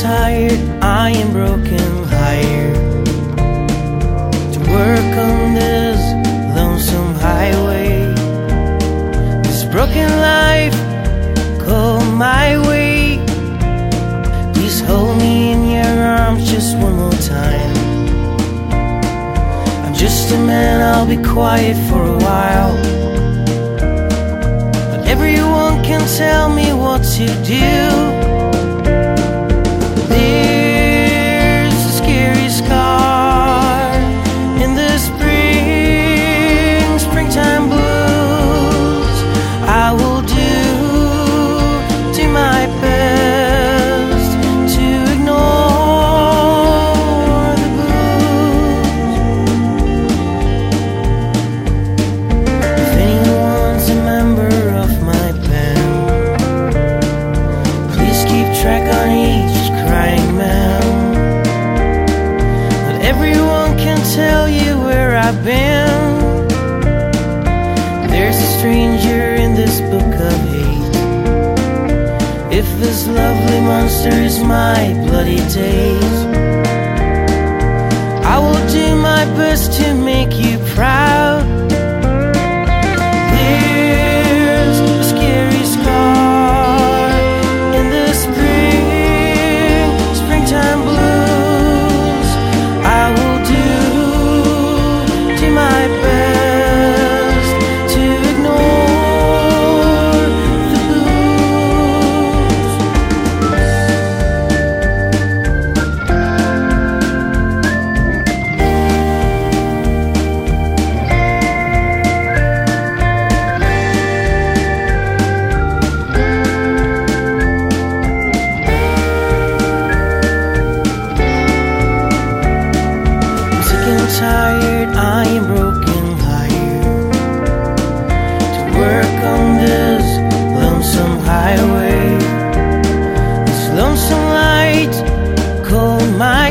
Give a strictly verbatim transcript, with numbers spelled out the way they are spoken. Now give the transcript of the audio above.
tired, I am broken, hired to work on this lonesome highway. This broken life called my way. Please hold me in your arms just one more time. I'm just a man, I'll be quiet for a while. But everyone can tell me what to do. Tell you where I've been. There's a stranger in this book of hate. If this lovely monster is my bloody days, I will do my best to make you proud. There's a scary scar in the spring, springtime blues. I will my best to ignore the blues. I'm sick and tired, I am broken, hired to work on this lonesome highway. This lonesome light called my